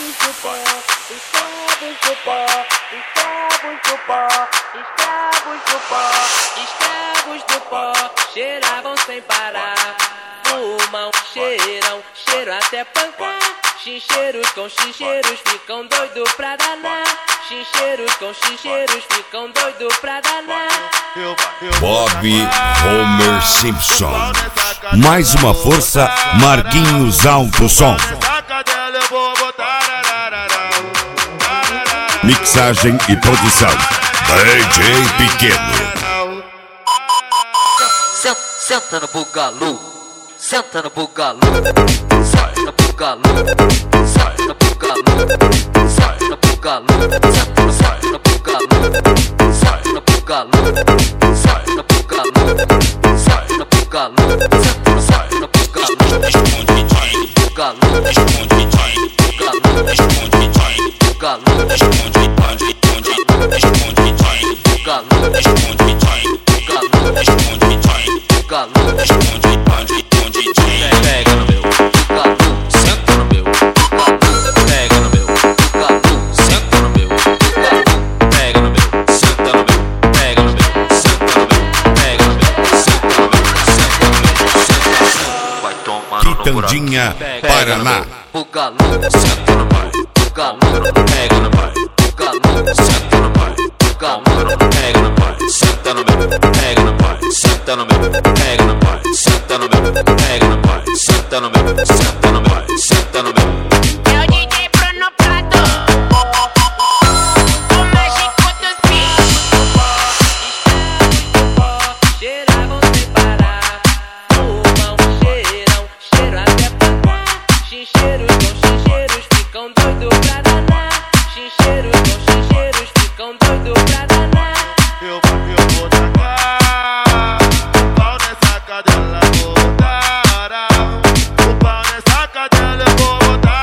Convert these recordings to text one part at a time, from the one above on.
Escravos do pó, cheiravam sem parar. Fumam, cheiram, cheiro até pancar. Chincheiros com chincheiros ficam doido pra danar. Chincheiros com chincheiros ficam doido pra danar. Bob Homer Simpson. Mais uma força, Marquinhos Alto Som. Mixagem e produção, DJ Pequeno. Senta no bugalu, senta no bugalu, sai no bugalu, sai no bugalu, sai no bugalu, sai no bugalu, sai no bugalu, sai no bugalu, sai no bugalu, sai no bugalu, esconde time, bugalu, esconde time, bugalu, esconde time, bugalu, esconde time, esconde time, bugalu, esconde time, bugalu, esconde time, bugalu, esconde time, pega no meu bugalu, senta no meu bugalu, pega no meu bugalu, senta no meu bugalu, pega no meu, senta no meu, pega no meu, senta no meu, pega no meu, senta no meu, senta no meu, senta no meu, vai tomar no Quitandinha, Paraná. Bugalu, senta no meu bugalu, pega no meu bugalu, senta no meu bugalu, pega no meu, senta no meu, pega no meu, senta no meu, pega no meu, senta no meu, pega no meu, senta no meu, senta no meu, senta no meu. É o DJ Bruno Prado, o mágico dos beats. Escravos do pó, cheiravam sem parar. Fumam, cheiram, cheiro até pancar. Chincheiros com chincheiros ficam doido pra danar. Chincheiros com chincheiros ficam doido pra danar. Eu vou tacar o pau nessa cadela, vou botar o pau nessa cadela, eu vou botar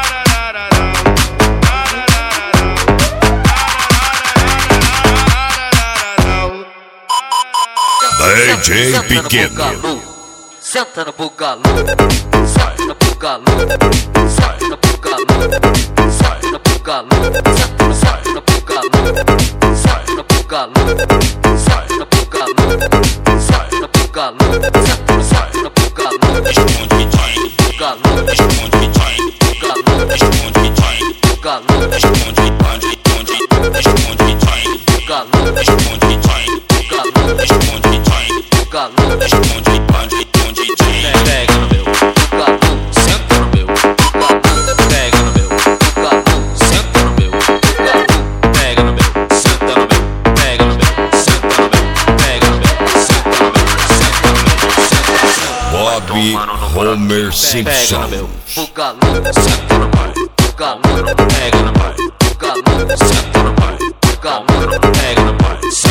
DJ Pequeno. Senta no bugalu, sai no bugalu, sai no bugalu, sai no bugalu, sai no bugalu, sai no bugalu, sai no bugalu, sai no bugalu, sai no bugalu, esconde time, bugalu, esconde time, bugalu, esconde time, bugalu, esconde time, esconde time, bugalu, esconde time, bugalu, esconde time, bugalu, esconde time. Pega no meu bugalu, senta no meu bugalu, pega no meu bugalu, senta no meu bugalu, pega no meu, senta no meu, pega no meu, senta no meu, pega no meu, senta no meu, senta no meu, senta no meu. Bob Homer Pega Simpson. no meu bugalu, senta no meu bugalu, pega no meu bugalu, senta no meu bugalu, pega no meu.